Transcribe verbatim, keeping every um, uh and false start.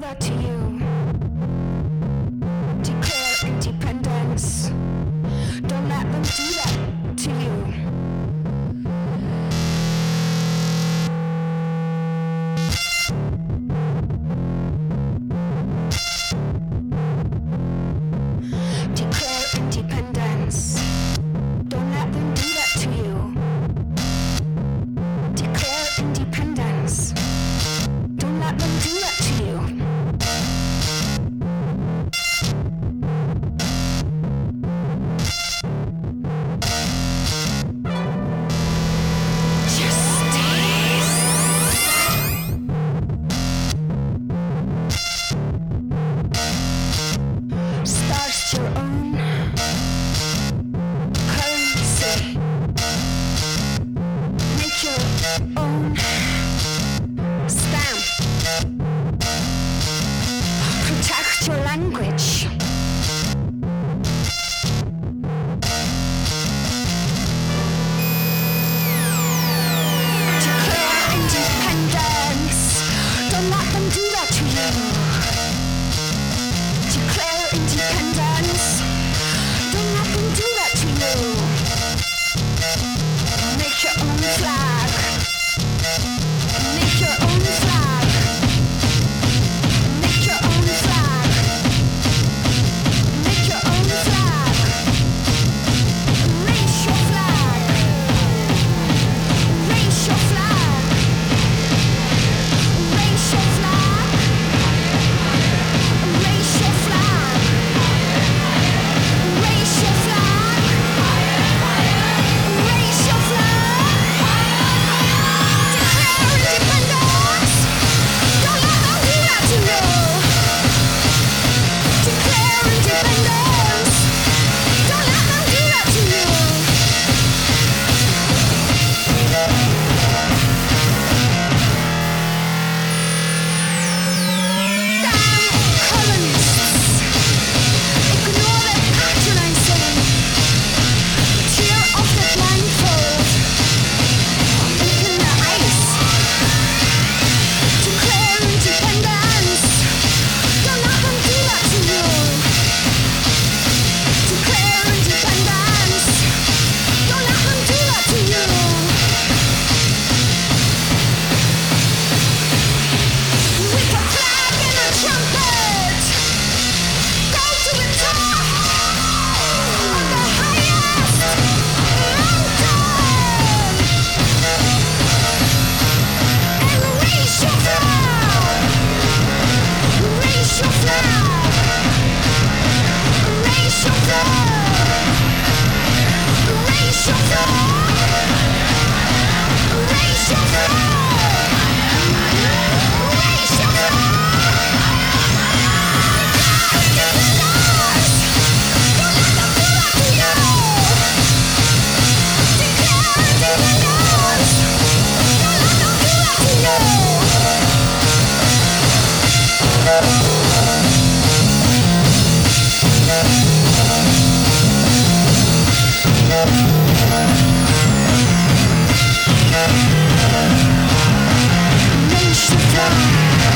that to you. Declare independence. Don't let them do that to you. Declare independence. Don't let them do that to you. Declare independence. Don't let them do that to you. Start your own currency. Make your own stamp. Protect your language. Declare independence. Don't let them do that to you. Declare independence. Don't let them do that to you. Make your own flag. Make your own flag. Make your own flag. Make your own flag. Raise your flag. Raise your flag. Raise your flag. Raise your flag. Raise your flag. Raise your flag. Declare independence. Don't let them do that to you. Declare independence. Don't let them do that to you. Damn colonists. Ignore their patronizing. Tear off the blindfold. Open the eyes. Declare independence. Don't let them do that to you. Declare independence. Don't let them do that to you. With a flag and a trumpet, go to the top of the highest mountain and raise your flag. Raise your flag. Raise your flag. Raise your flag. Raise your flag. Raise your flag. Raise your flag.